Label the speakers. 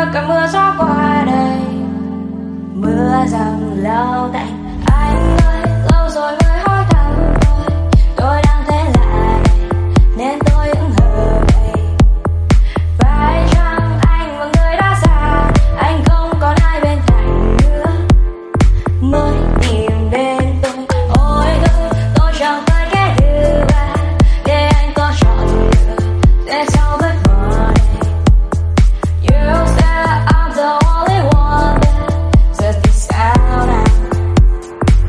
Speaker 1: cơn mưa gió qua đây, mưa dầm lâu tạnh. Anh ơi, lâu rồi